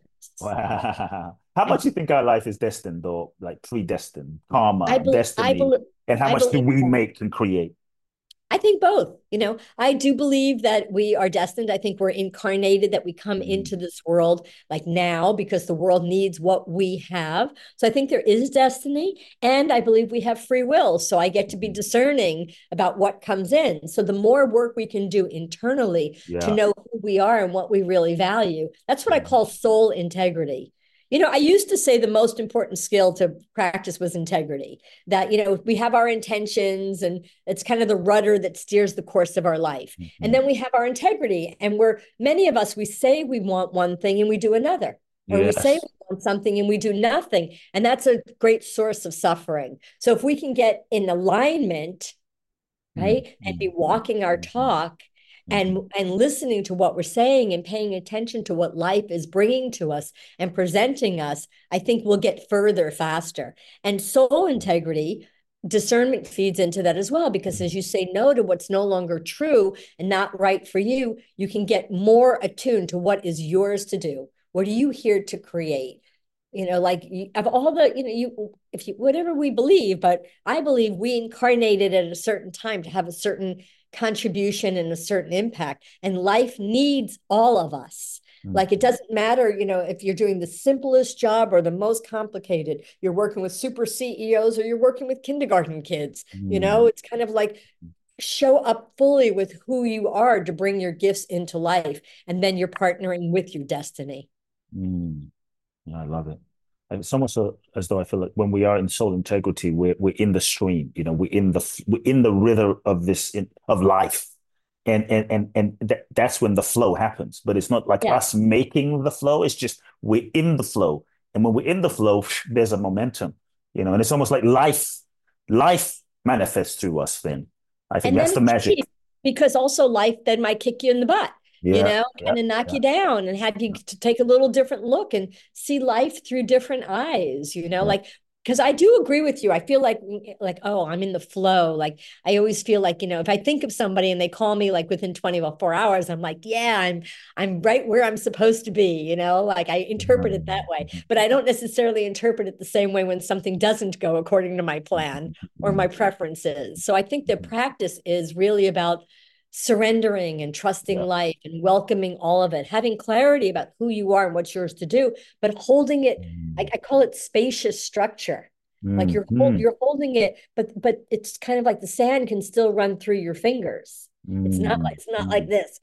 Wow. How much do you think our life is destined or like predestined, karma, I believe, I destiny, believe, and how I much do believe we make and create? I think both. You know, I do believe that we are destined. I think we're incarnated, that we come Mm. into this world like now because the world needs what we have. So I think there is destiny. And I believe we have free will. So I get to be discerning about what comes in. So the more work we can do internally to Yeah. know who we are and what we really value, that's what I call soul integrity. You know, I used to say the most important skill to practice was integrity, that, you know, we have our intentions and it's kind of the rudder that steers the course of our life. And Mhm. then we have our integrity. And we're, many of us, we say we want one thing and we do another, or we say Yes. we want something and we do nothing. And that's a great source of suffering. So if we can get in alignment, Mm, right, and mm, be mm, walking our mhm, talk and mhm, and listening to what we're saying and paying attention to what life is bringing to us and presenting us, I think we'll get further faster. And soul integrity, discernment feeds into that as well, because mm, as you say no to what's no longer true and not right for you, you can get more attuned to what is yours to do. What are you here to create? You know, like of all the, you know, you, if you, whatever we believe, but I believe we incarnated at a certain time to have a certain contribution and a certain impact. And life needs all of us. mm, Like it doesn't matter, you know, if you're doing the simplest job or the most complicated, you're working with super C E Os or you're working with kindergarten kids. You know, mm, it's kind of like show up fully with who you are to bring your gifts into life. And then you're partnering with your destiny. mm. Yeah, I love it. And it's almost so, as though I feel like when we are in soul integrity, we're we're in the stream. You know, we're in the f- we're in the rhythm of this in, of life, and and and and that that's when the flow happens. But it's not like Yeah. us making the flow. It's just we're in the flow, and when we're in the flow, there's a momentum. You know, and it's almost like life life manifests through us. Then I think And that's then the it's magic. cheap because also life then might kick you in the butt, you Yeah, know, yeah, kind of knock yeah, you down and have you to take a little different look and see life through different eyes, you know, yeah. like because I do agree with you. I feel like like oh, I'm in the flow. Like I always feel like, you know, if I think of somebody and they call me like within twenty-four hours, I'm like, yeah, I'm I'm right where I'm supposed to be, you know, like I interpret it that way. But I don't necessarily interpret it the same way when something doesn't go according to my plan or my preferences. So I think the practice is really about surrendering and trusting Yeah. life and welcoming all of it, having clarity about who you are and what's yours to do, but holding it, I, Mm, I call it spacious structure. Like mm, you're hold, mm, you're holding it, but but it's kind of like the sand can still run through your fingers. It's not like mm, it's not like mm. this.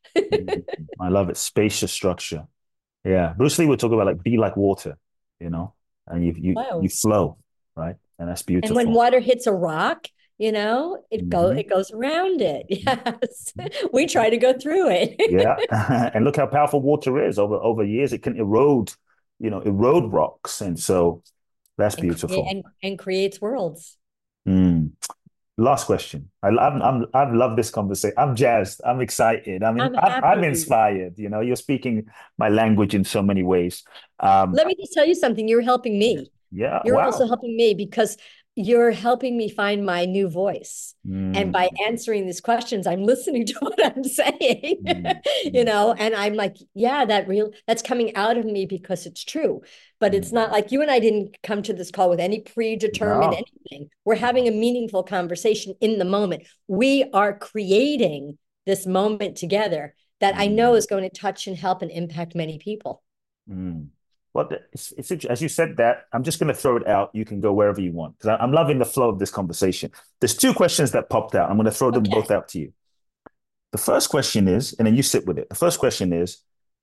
Mm, I love it. Spacious structure. Yeah. Bruce Lee would talk about like be like water, you know, and you you you Wow. flow, right? And that's And when beautiful. water hits a rock, you know, it go Hmm. it goes around it. Yes. We try to go through Yeah. it. And look how powerful water is over over years. It can erode, you know, erode rocks. And so that's and create beautiful. and, and creates worlds. Mm. Last question. I, I'm, I'm, I've loved this conversation. I'm jazzed. I'm excited. I mean, I'm I'm, I'm happy. inspired. You know, you're speaking my language in so many ways. Um, Let me just tell you something. You're helping yeah. me. Yeah. You're also Wow. helping me because you're helping me find my new voice. And by Mm, answering these questions, I'm listening to what I'm saying, mm, you mm, know, and I'm like, yeah, that real that's coming out of me because it's true. But it's mm. not like you and I didn't come to this call with any predetermined No, anything. We're having no. a meaningful conversation in the moment. We are creating this moment together that I know Mm, is going to touch and help and impact many people. mm. Well, it's, it's as you said that. I'm just going to throw it out. You can go wherever you want because I'm loving the flow of this conversation. There's two questions that popped out. I'm going to throw them Okay. both out to you. The first question is, and then you sit with it. The first question is,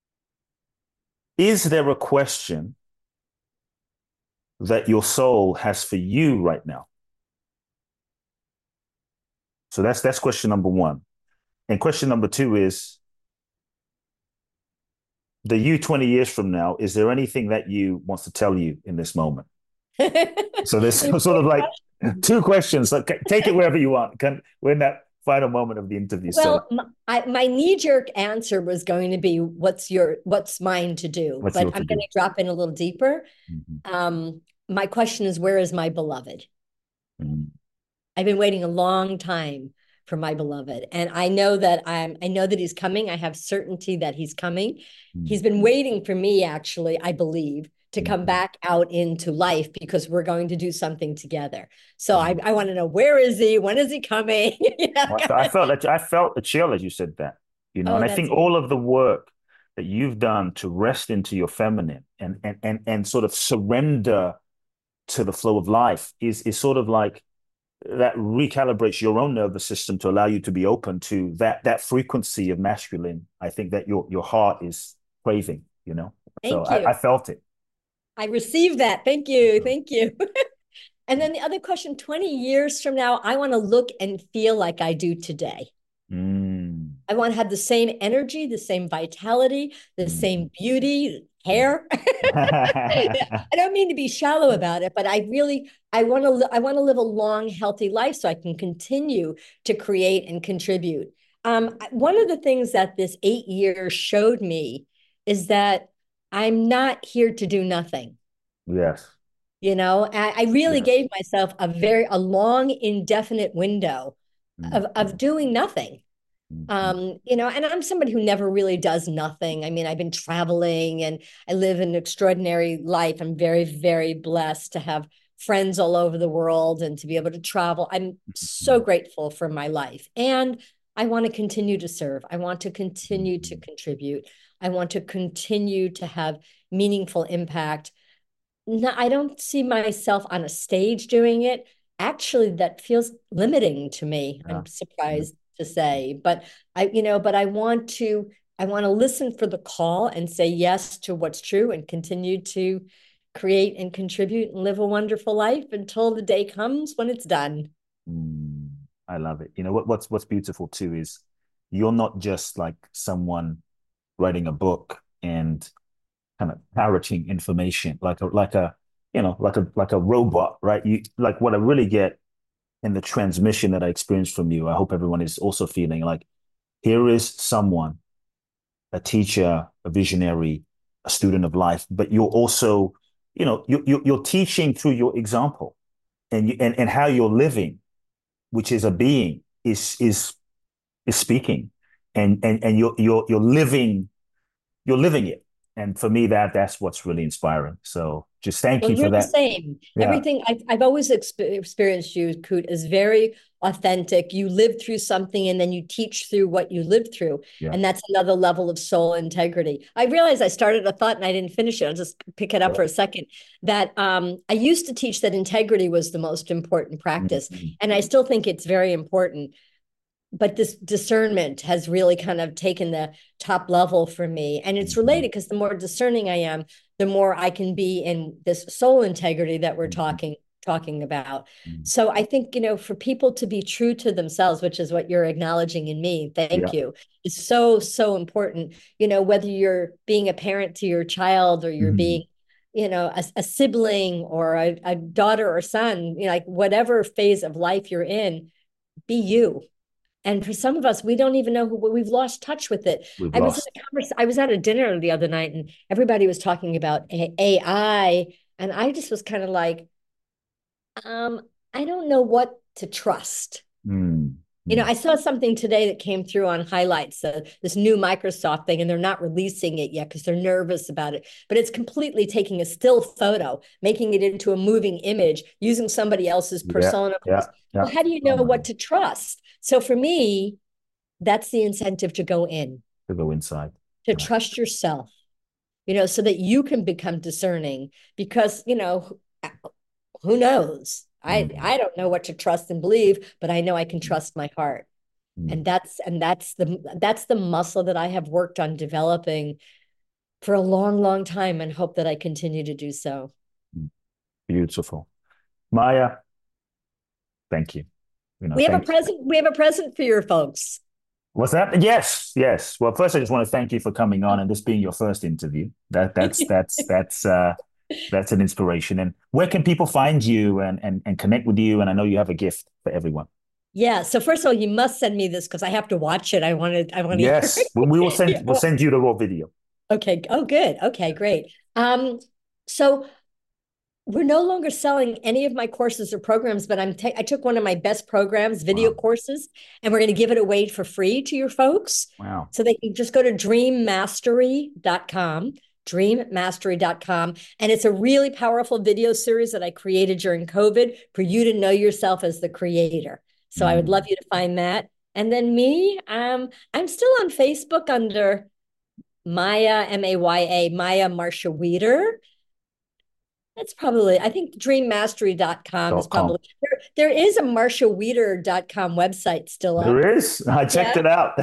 is there a question that your soul has for you right now? So that's that's question number one. And question number two is, the you twenty years from now, is there anything that you wants to tell you in this moment? So there's sort of like two questions. So take it wherever you want. Can, we're in that final moment of the interview. So Well, my, I, my knee-jerk answer was going to be, "What's your, what's mine to do?" what's But your I'm to going do? to drop in a little deeper. Mm-hmm. Um, my question is, where is my beloved? Mm-hmm. I've been waiting a long time for my beloved, and I know that I'm. I know that he's coming. I have certainty that he's coming. He's been waiting for me, actually, I believe, to come Mm-hmm. back out into life because we're going to do something together. So I, Mm-hmm. I want to know, where is he? When is he coming? Yeah. Well, I felt that I felt a chill as you said that, you know, Oh, and I that's think all of the work that you've done to rest into your feminine and and and and sort of surrender to the flow of life is is sort of like that recalibrates your own nervous system to allow you to be open to that that frequency of masculine. I think that your your heart is craving, you know. So Thank I, you. I felt it. I received that. Thank you. Thank you. And then the other question, twenty years from now, I want to look and feel like I do today. Mm. I want to have the same energy, the same vitality, the Mm. same beauty, Mm. hair. I don't mean to be shallow about it, but I really I want to I want to live a long, healthy life so I can continue to create and contribute. Um, one of the things that this eight years showed me is that I'm not here to do nothing. Yes. You know, I, I really Yes. gave myself a very a long, indefinite window Mm. of of doing nothing. Mm. Um, you know, and I'm somebody who never really does nothing. I mean, I've been traveling and I live an extraordinary life. I'm very, very blessed to have friends all over the world and to be able to travel. I'm so Mm. grateful for my life. And I want to continue to serve. I want to Mm. continue to contribute. I want to continue to have meaningful impact. No, I don't see myself on a stage doing it. Actually, that feels limiting to me. Yeah. I'm Yeah. surprised to say, but I, you know, but I want to, I want to listen for the call and say yes to what's true and continue to create and contribute and live a wonderful life until the day comes when it's done. Mm. I love it. You know what, what's what's beautiful too is you're not just like someone writing a book and kind of parroting information like a like a you know like a like a robot, right? You like what I really get in the transmission that I experienced from you. I hope everyone is also feeling like here is someone, a teacher, a visionary, a student of life, but you're also, you know, you, you you're teaching through your example and you, and and how you're living, which is a being, is is is speaking, and and and you're you're you're living you're living it. And for me, that that's what's really inspiring. So just thank Well, you for you're the that. same. Yeah. Everything I've, I've always exp experienced you, Kute, is very authentic. You lived through something and then you teach through what you lived through. Yeah. And that's another level of soul integrity. I realized I started a thought and I didn't finish it. I'll just pick it up for Sure. a second. That um, I used to teach that integrity was the most important practice. Mm-hmm. And I still think it's very important, but this discernment has really kind of taken the top level for me. And it's Mm-hmm. related because the more discerning I am, the more I can be in this soul integrity that we're Mm-hmm. talking talking about. So I think, you know, for people to be true to themselves, which is what you're acknowledging in me, Yeah. thank you, is so, so important. You know, whether you're being a parent to your child or you're Mm-hmm. being, you know, a, a sibling or a, a daughter or son, you know, like whatever phase of life you're in, be you. And for some of us, we don't even know who we've lost touch with it. We've I was in lost. a convers I was at a dinner the other night and everybody was talking about A I. And I just was kind of like, um, I don't know what to trust. Mm. You know, I saw something today that came through on highlights, uh, this new Microsoft thing, and they're not releasing it yet because they're nervous about it. But it's completely taking a still photo, making it into a moving image, using somebody else's persona. Yeah, yeah, yeah. Well, how do you know oh what to trust? So for me, that's the incentive to go in. To go inside. To right. trust yourself, you know, so that you can become discerning because, you know, who knows? I, I don't know what to trust and believe, but I know I can trust my heart. Mm. And that's and that's the that's the muscle that I have worked on developing for a long, long time and hope that I continue to do so. Beautiful. Maya, thank you. you know, we have a present, you. we have a present for your folks. What's that? Yes, yes. Well, first I just want to thank you for coming on and this being your first interview. That that's that's that's uh That's an inspiration. And where can people find you and, and, and connect with you? And I know you have a gift for everyone. Yeah. So first of all, you must send me this because I have to watch it. I want to. I want to. Yes, well, we will send. Yeah. We'll send you the raw video. Okay. Oh, good. Okay, great. Um, so we're no longer selling any of my courses or programs, but I'm. Ta- I took one of my best programs, video wow. courses, and we're going to give it away for free to your folks. Wow. So they can just go to dream mastery dot com. dream mastery dot com. And it's a really powerful video series that I created during COVID for you to know yourself as the creator. So mm. I would love you to find that. And then me, um, I'm still on Facebook under Maya, M A Y A, Maya Marcia Wieder. That's probably, I think dream mastery dot com is probably, there, there is a marcia wieder dot com website still up. There is? I checked yeah. it out.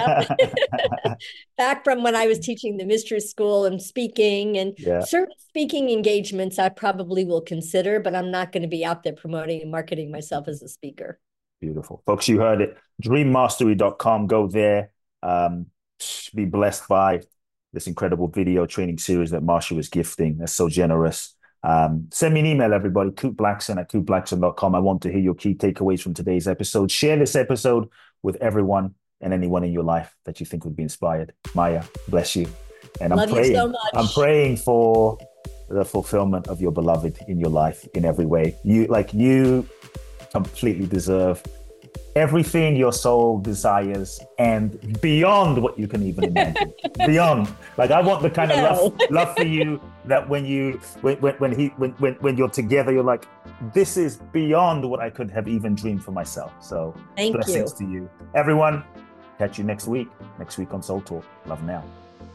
yeah. Back from when I was teaching the Mistress School and speaking and yeah. certain speaking engagements I probably will consider, but I'm not going to be out there promoting and marketing myself as a speaker. Beautiful. Folks, you heard it. dream mastery dot com. Go there. Um, be blessed by this incredible video training series that Marcia was gifting. That's so generous. Um, send me an email, everybody, coop blackson at coop blackson dot com. I want to hear your key takeaways from today's episode. Share this episode with everyone and anyone in your life that you think would be inspired. Maya, bless you. And I'm Love praying, you so much. I'm praying for the fulfillment of your beloved in your life in every way. You like you completely deserve everything your soul desires and beyond what you can even imagine. Beyond. Like I want the kind no. of love, love for you that when you when when, when he when, when when you're together, you're like, this is beyond what I could have even dreamed for myself. So Thank blessings you. to you. Everyone, catch you next week. Next week on Soul Talk. Love now.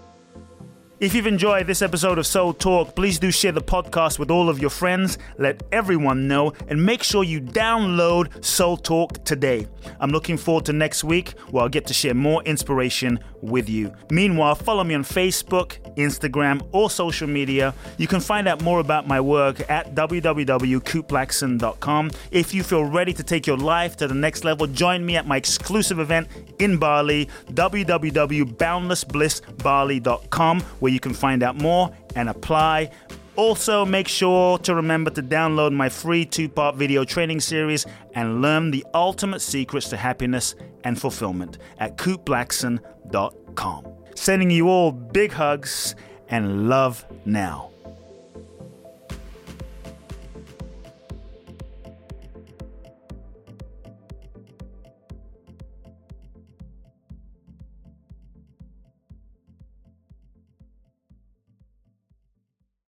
If you've enjoyed this episode of Soul Talk, please do share the podcast with all of your friends, let everyone know, and make sure you download Soul Talk today. I'm looking forward to next week where I'll get to share more inspiration with you. Meanwhile, follow me on Facebook, Instagram, or social media. You can find out more about my work at w w w dot coop blackson dot com. If you feel ready to take your life to the next level, join me at my exclusive event in Bali, w w w dot boundless bliss bali dot com, where you can find out more and apply. Also, make sure to remember to download my free two-part video training series and learn the ultimate secrets to happiness and fulfillment at coop blackson dot com. Sending you all big hugs and love now.